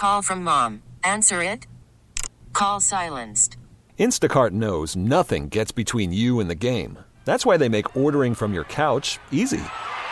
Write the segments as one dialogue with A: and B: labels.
A: Call from mom. Answer it. Call silenced.
B: Instacart knows nothing gets between you and the game. That's why they make ordering from your couch easy.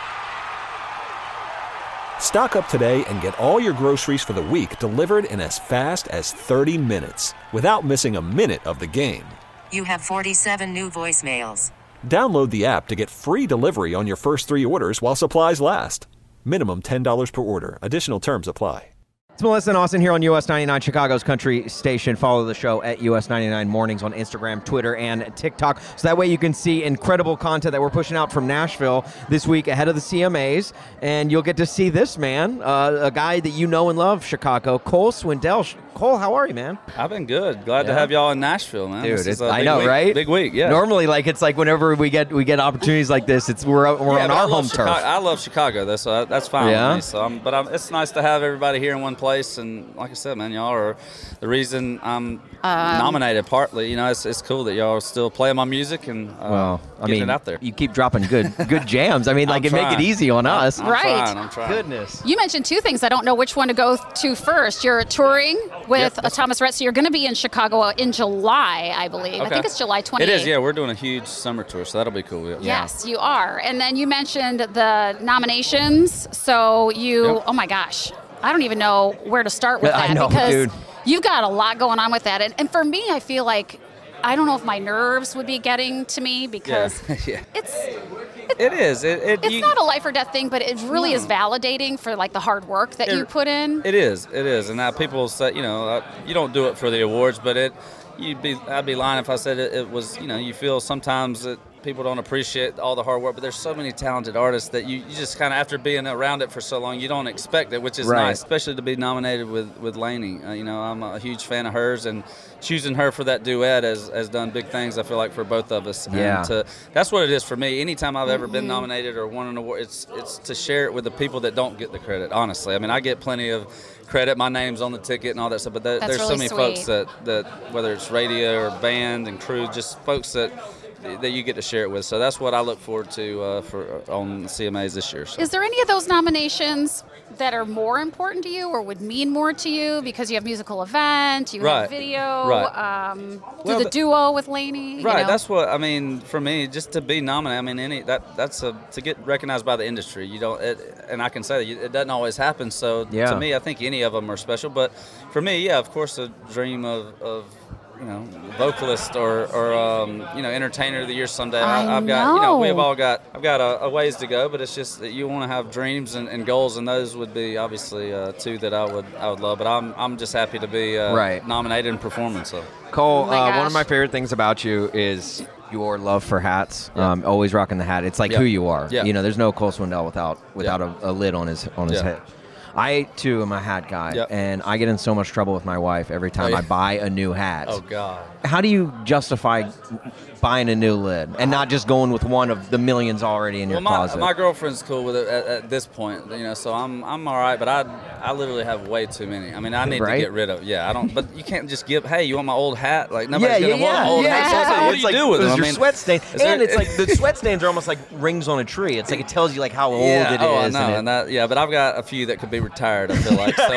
B: Stock up today and get all your groceries for the week delivered in as fast as 30 minutes without missing a minute of the game.
A: You have 47 new voicemails.
B: Download the app to get free delivery on your first 3 orders while supplies last. Minimum $10 per order. Additional terms apply.
C: It's Melissa and Austin here on US 99, Chicago's country station. Follow the show at US 99 Mornings on Instagram, Twitter, and TikTok. So that way you can see incredible content that we're pushing out from Nashville this week ahead of the CMAs. And you'll get to see this man, a guy that you know and love, Chicago, Cole Swindell. Cole, how are you, man?
D: I've been good. Glad to have y'all in Nashville, man.
C: Dude, I know, right?
D: Big week, yeah.
C: Normally, it's like whenever we get opportunities like this, we're on our home turf.
D: I love Chicago, though, so that's fine with me. So, it's nice to have everybody here in one place, and like I said, man, y'all are the reason I'm nominated. Partly, it's cool that y'all are still playing my music and getting it out there.
C: You keep dropping good jams. I mean, make it easy on us.
D: I'm trying.
C: Goodness.
E: You mentioned two things. I don't know which one to go to first. You're touring with Thomas Rhett, so you're going to be in Chicago in July, I believe. Okay. I think it's July 28th.
D: It is, yeah. We're doing a huge summer tour, so that'll be cool. Yeah.
E: Yes, you are. And then you mentioned the nominations. So oh my gosh, I don't even know where to start with that because you've got a lot going on with that. And for me, I feel like I don't know if my nerves would be getting to me because
D: it is.
E: It's not a life or death thing, but it really is validating for the hard work that you put in.
D: It is. And now people say, you don't do it for the awards, but I'd be lying if I said it was, you feel sometimes that people don't appreciate all the hard work, but there's so many talented artists that you just kind of, after being around it for so long, you don't expect it, which is nice, especially to be nominated with Lainey. I'm a huge fan of hers, and choosing her for that duet has done big things, I feel like, for both of us.
C: Yeah.
D: And that's what it is for me. Anytime I've ever been nominated or won an award, it's to share it with the people that don't get the credit, honestly. I mean, I get plenty of credit. My name's on the ticket and all that stuff, but there's really so many folks that whether it's radio or band and crew, just folks that you get to share it with. So that's what I look forward to on CMAs this year. So.
E: Is there any of those nominations that are more important to you or would mean more to you because you have musical event, you have video, the duo with Lainey?
D: Right, that's what, I mean, for me, just to be nominated, I mean, that's to get recognized by the industry. You don't, and I can say that it doesn't always happen, so to me, I think any of them are special. But for me, of course, a dream of vocalist or entertainer of the year someday. I've got a ways to go, but it's just that you want to have dreams and goals, and those would be obviously two that I would love. But I'm just happy to be nominated and performing. So
C: Cole, one of my favorite things about you is your love for hats. Always rocking the hat. It's like who you are. Yeah. There's no Cole Swindell without a lid on his head. I, too, am a hat guy, and I get in so much trouble with my wife every time I buy a new hat.
D: Oh, God.
C: How do you justify buying a new lid and not just going with one of the millions already in your closet?
D: My girlfriend's cool with it at this point, so I'm all right, but I literally have way too many. I mean, I need to get rid of I don't, but you can't just give, hey, you want my old hat? Like, nobody's going to want my old hat. So what do you do with them?
C: Your sweat stain. And it's like the sweat stains are almost like rings on a tree. It's like it tells you how old it is.
D: I know. But I've got a few that could be retired, I feel like. So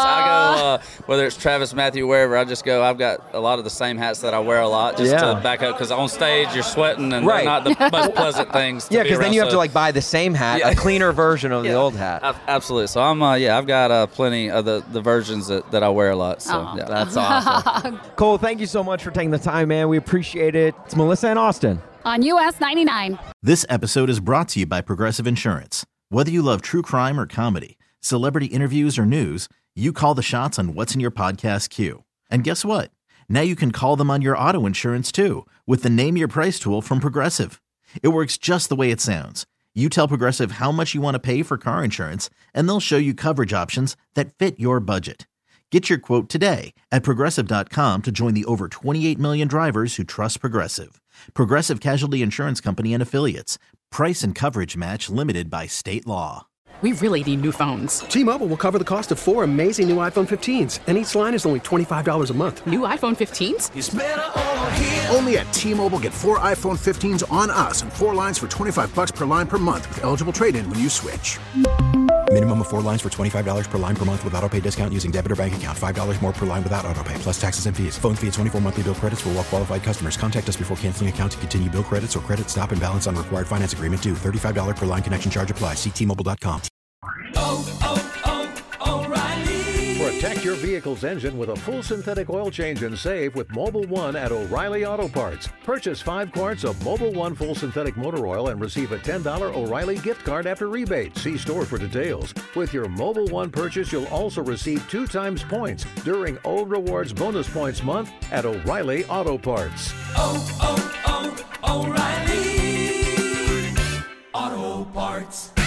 D: I go, whether it's Travis, Matthew, wherever, I just go, I've got a lot of the same hats that I wear a lot just to back up, because on stage you're sweating and they're not the most pleasant things to be
C: because then you have to buy the same hat, a cleaner version of the old hat.
D: Absolutely. So I'm I've got plenty of the versions that I wear a lot. So
C: that's awesome. Cole, thank you so much for taking the time, man. We appreciate it. It's Melissa and Austin
E: on US 99.
F: This episode is brought to you by Progressive Insurance. Whether you love true crime or comedy, celebrity interviews or news, you call the shots on what's in your podcast queue. And guess what? Now you can call them on your auto insurance too with the Name Your Price tool from Progressive. It works just the way it sounds. You tell Progressive how much you want to pay for car insurance, and they'll show you coverage options that fit your budget. Get your quote today at Progressive.com to join the over 28 million drivers who trust Progressive. Progressive Casualty Insurance Company and Affiliates. Price and coverage match limited by state law.
G: We really need new phones.
H: T-Mobile will cover the cost of 4 amazing new iPhone 15s, and each line is only $25 a month.
G: New iPhone 15s?
I: It's better over here. Only at T-Mobile, get 4 iPhone 15s on us and 4 lines for $25 per line per month with eligible trade-in when you switch. Minimum of 4 lines for $25 per line per month with autopay discount using debit or bank account. $5 more per line without autopay, plus taxes and fees. Phone fee at 24 monthly bill credits for well qualified customers. Contact us before canceling account to continue bill credits or credit stop and balance on required finance agreement due. $35 per line connection charge applies. See T-Mobile.com.
J: O'Reilly. Protect your vehicle's engine with a full synthetic oil change and save with Mobil 1 at O'Reilly Auto Parts. Purchase 5 quarts of Mobil 1 full synthetic motor oil and receive a $10 O'Reilly gift card after rebate. See store for details. With your Mobil 1 purchase, you'll also receive 2 times points during O Rewards Bonus Points Month at O'Reilly Auto Parts.
K: O'Reilly Auto Parts.